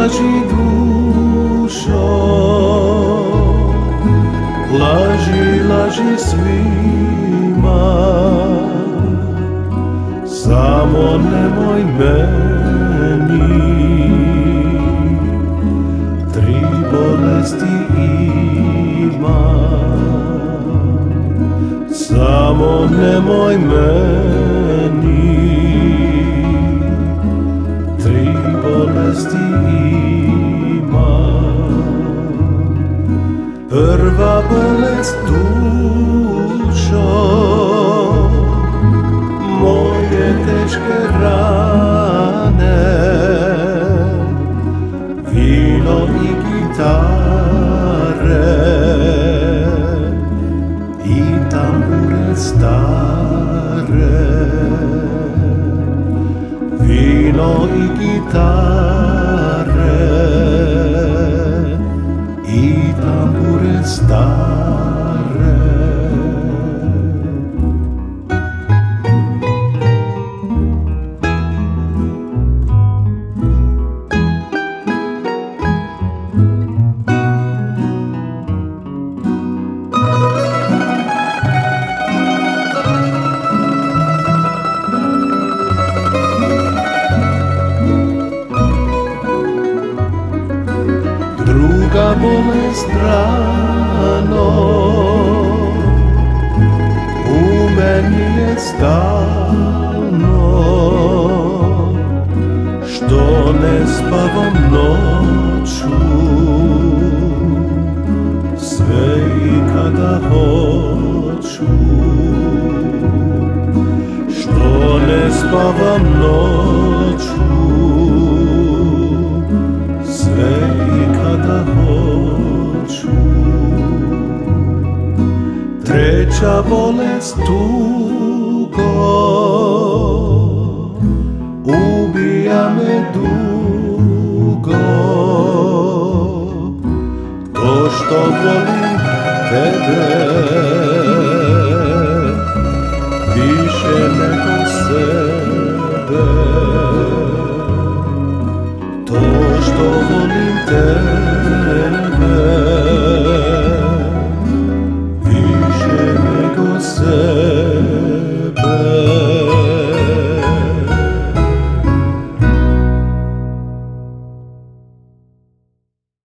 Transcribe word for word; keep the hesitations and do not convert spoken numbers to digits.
laži dušo, laži, laži svima, samo nemoj meni. Tri bolesti ima, samo nemoj meni. Tri bolesti ima. Prva bolest dušo, moje teške rane, vino i gitare i tambure stare. Vino i gitare i tambure stare. Druga bolest rano u meni je stalno, što ne spavam noću, sve i kada hoću. Što ne spavam noću, sve i kada hoću. Treća bolest tugo, ubija me dugo. To što volim tebe više nego sebe. To što volim tebe